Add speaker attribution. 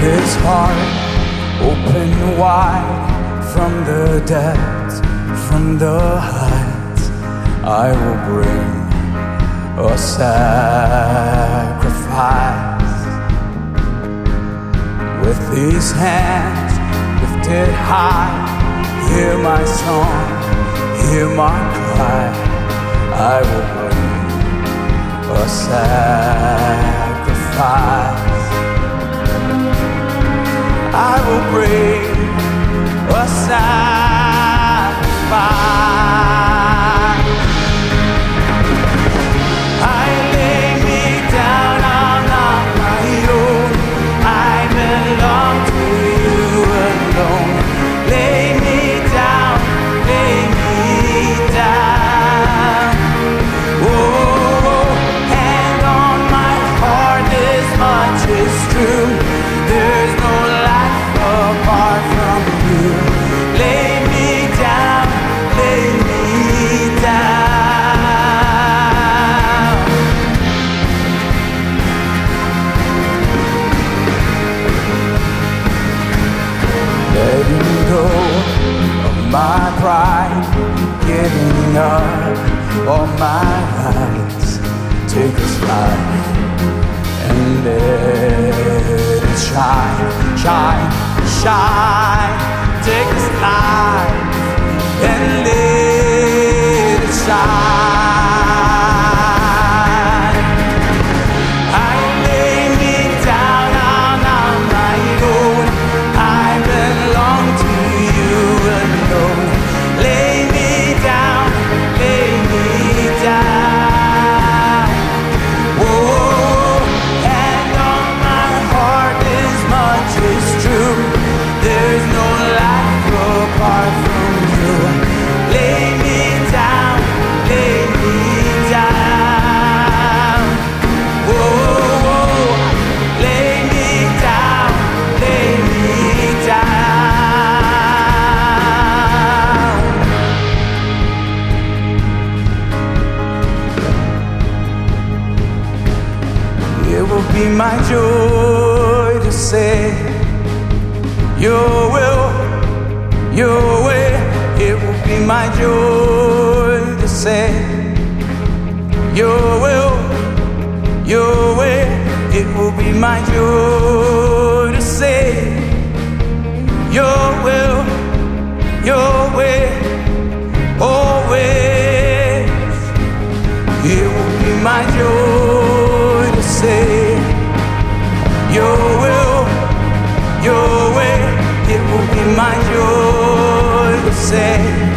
Speaker 1: His heart open wide from the depths, from the heights. I will bring a sacrifice. With these hands lifted high, hear my song, hear my cry. I will bring a sacrifice. I will bring a sacrifice. I lay me down, I'm not my own. I belong to you alone. Lay me down, lay me down. Oh, hand on my heart, this much is true. There's no life apart from you. Lay me down, lay me down. Letting go of my pride, giving up all my rights. Take this life and let it shine, shine, shine. Take this life and let it shine. I lay me down, I'm on my own. I belong to you alone. Lay me down, lay me down. Whoa, hand on my heart, this much is true. There's no life apart from you. Lay me down, lay me down. Whoa, lay me down, lay me down. It will be my joy to say your will, your way. It will be my joy to say your will, your way. It will be my joy to say your will, your way, always. It will be my joy to say your will, your way. It will be my joy to say